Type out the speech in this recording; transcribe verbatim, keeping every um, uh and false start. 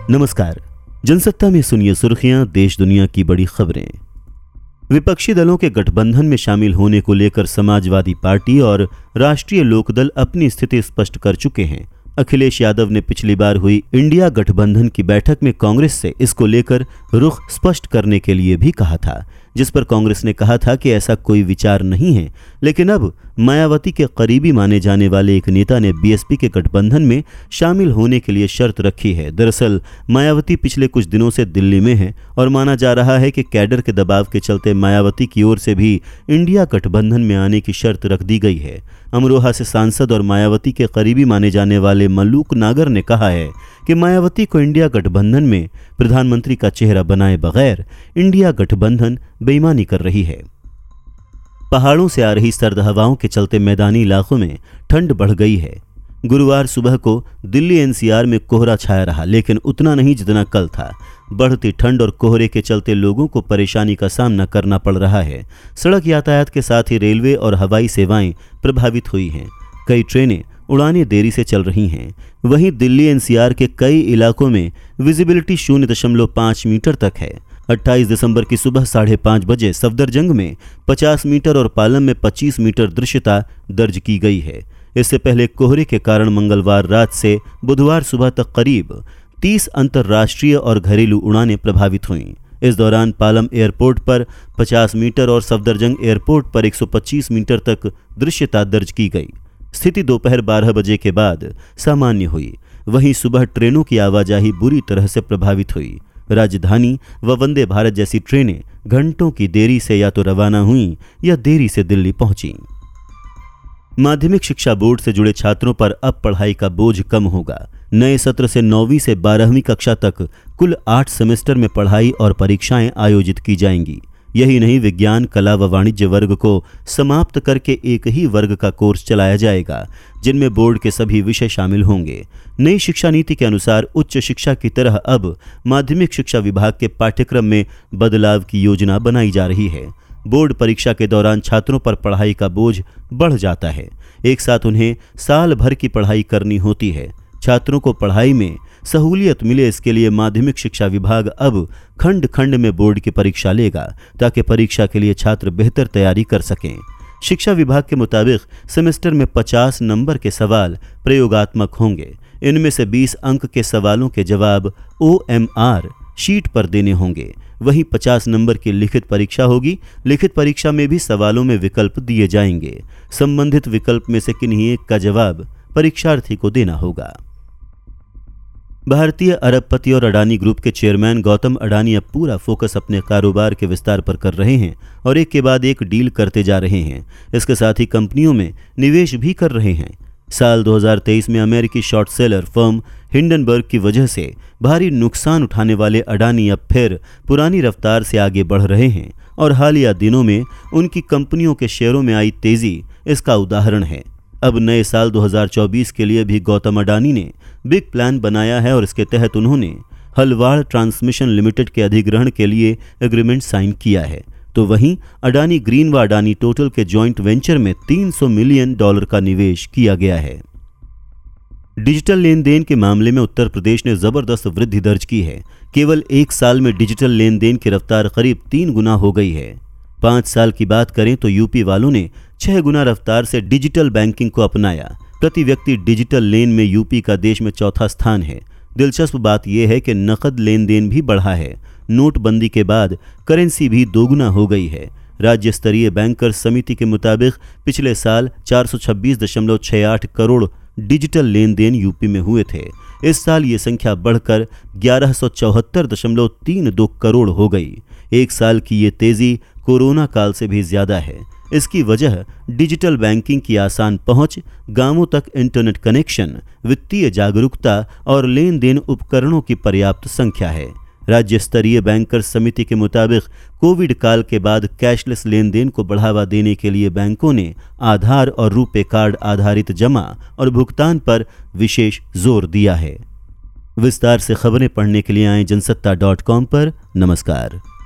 नमस्कार। जनसत्ता में सुनिए सुर्खियां, देश दुनिया की बड़ी खबरें। विपक्षी दलों के गठबंधन में शामिल होने को लेकर समाजवादी पार्टी और राष्ट्रीय लोकदल अपनी स्थिति स्पष्ट कर चुके हैं। अखिलेश यादव ने पिछली बार हुई इंडिया गठबंधन की बैठक में कांग्रेस से इसको लेकर रुख स्पष्ट करने के लिए भी कहा था, जिस पर कांग्रेस ने कहा था कि ऐसा कोई विचार नहीं है। लेकिन अब मायावती के करीबी माने जाने वाले एक नेता ने बीएसपी के गठबंधन में शामिल होने के लिए शर्त रखी है। दरअसल मायावती पिछले कुछ दिनों से दिल्ली में है और माना जा रहा है कि कैडर के दबाव के चलते मायावती की ओर से भी इंडिया गठबंधन में आने की शर्त रख दी गई है। अमरोहा से सांसद और मायावती के करीबी माने जाने वाले मल्लूक नागर ने कहा है कि मायावती को इंडिया गठबंधन में प्रधानमंत्री का चेहरा बनाए बगैर इंडिया गठबंधन बेईमानी कर रही है। पहाड़ों से आ रही सर्द हवाओं के चलते मैदानी इलाकों में ठंड बढ़ गई है। गुरुवार सुबह को दिल्ली एनसीआर में कोहरा छाया रहा, लेकिन उतना नहीं जितना कल था। बढ़ती ठंड और कोहरे के चलते लोगों को परेशानी का सामना करना पड़ रहा है। सड़क यातायात के साथ ही रेलवे और हवाई सेवाएं प्रभावित हुई हैं। कई ट्रेनें उड़ानें देरी से चल रही हैं। वहीं दिल्ली एनसीआर के कई इलाकों में विजिबिलिटी शून्य दशमलव पाँच मीटर तक है। अट्ठाईस दिसंबर की सुबह साढ़े पाँच बजे सफदरजंग में पचास मीटर और पालम में पच्चीस मीटर दृश्यता दर्ज की गई है। इससे पहले कोहरे के कारण मंगलवार रात से बुधवार सुबह तक करीब तीस अंतर्राष्ट्रीय और घरेलू उड़ानें प्रभावित हुईं। इस दौरान पालम एयरपोर्ट पर पचास मीटर और सफदरजंग एयरपोर्ट पर एक सौ पच्चीस मीटर तक दृश्यता दर्ज की गई। स्थिति दोपहर बारह बजे के बाद सामान्य हुई। वहीं सुबह ट्रेनों की आवाजाही बुरी तरह से प्रभावित हुई। राजधानी व वंदे भारत जैसी ट्रेनें घंटों की देरी से या तो रवाना हुईं या देरी से दिल्ली पहुंची। माध्यमिक शिक्षा बोर्ड से जुड़े छात्रों पर अब पढ़ाई का बोझ कम होगा। नए सत्र से नौवीं से बारहवीं कक्षा तक कुल आठ सेमेस्टर में पढ़ाई और परीक्षाएं आयोजित की जाएंगी। यही नहीं, विज्ञान, कला व वाणिज्य वर्ग को समाप्त करके एक ही वर्ग का कोर्स चलाया जाएगा, जिनमें बोर्ड के सभी विषय शामिल होंगे। नई शिक्षा नीति के अनुसार उच्च शिक्षा की तरह अब माध्यमिक शिक्षा विभाग के पाठ्यक्रम में बदलाव की योजना बनाई जा रही है। बोर्ड परीक्षा के दौरान छात्रों पर पढ़ाई का बोझ बढ़ जाता है। एक साथ उन्हें साल भर की पढ़ाई करनी होती है। छात्रों को पढ़ाई में सहूलियत मिले, इसके लिए माध्यमिक शिक्षा विभाग अब खंड खंड में बोर्ड की परीक्षा लेगा, ताकि परीक्षा के लिए छात्र बेहतर तैयारी कर सकें। शिक्षा विभाग के मुताबिक सेमेस्टर में पचास नंबर के सवाल प्रयोगात्मक होंगे। इनमें से बीस अंक के सवालों के जवाब ओ एम आर शीट पर देने होंगे। वहीं पचास नंबर की लिखित परीक्षा होगी। लिखित परीक्षा में भी सवालों में विकल्प दिए जाएंगे। संबंधित विकल्प में से किन्हीं एक का जवाब परीक्षार्थी को देना होगा। भारतीय अरबपति और अडानी ग्रुप के चेयरमैन गौतम अडानी अब पूरा फोकस अपने कारोबार के विस्तार पर कर रहे हैं और एक के बाद एक डील करते जा रहे हैं। इसके साथ ही कंपनियों में निवेश भी कर रहे हैं। साल दो हज़ार तेईस में अमेरिकी शॉर्ट सेलर फर्म हिंडनबर्ग की वजह से भारी नुकसान उठाने वाले अडानी अब फिर पुरानी रफ्तार से आगे बढ़ रहे हैं और हालिया दिनों में उनकी कंपनियों के शेयरों में आई तेजी इसका उदाहरण है। अब नए साल दो हज़ार चौबीस के लिए भी गौतम अडानी ने बिग प्लान बनाया है और इसके तहत उन्होंने हलवाड़ ट्रांसमिशन लिमिटेड के अधिग्रहण के लिए एग्रीमेंट साइन किया है। तो वहीं अडानी ग्रीन व अडानी टोटल के जॉइंट वेंचर में तीन सौ मिलियन डॉलर का निवेश किया गया है। डिजिटल लेन देन के मामले में उत्तर प्रदेश ने जबरदस्त वृद्धि दर्ज की है। केवल एक साल में डिजिटल लेन देन की रफ्तार करीब तीन गुना हो गई है। पाँच साल की बात करें तो यूपी वालों ने छह गुना रफ्तार से डिजिटल बैंकिंग को अपनाया। प्रति व्यक्ति डिजिटल लेन में यूपी का देश में चौथा स्थान है। दिलचस्प बात यह है कि नकद लेन देन भी बढ़ा है। नोटबंदी के बाद करेंसी भी दोगुना हो गई है। राज्य स्तरीय बैंकर्स समिति के मुताबिक पिछले साल चार सौ छब्बीस दशमलव छह आठ करोड़ डिजिटल लेन देन यूपी में हुए थे। इस साल ये संख्या बढ़कर ग्यारह सौ चौहत्तर दशमलव तीन दो करोड़ हो गई। एक साल की ये तेजी कोरोना काल से भी ज्यादा है। इसकी वजह डिजिटल बैंकिंग की आसान पहुंच, गांवों तक इंटरनेट कनेक्शन, वित्तीय जागरूकता और लेन देन उपकरणों की पर्याप्त संख्या है। राज्य स्तरीय बैंकर्स समिति के मुताबिक कोविड काल के बाद कैशलेस लेन देन को बढ़ावा देने के लिए बैंकों ने आधार और रुपे कार्ड आधारित जमा और भुगतान पर विशेष जोर दिया है। विस्तार से खबरें पढ़ने के लिए आए जनसत्ता डॉट कॉम पर। नमस्कार।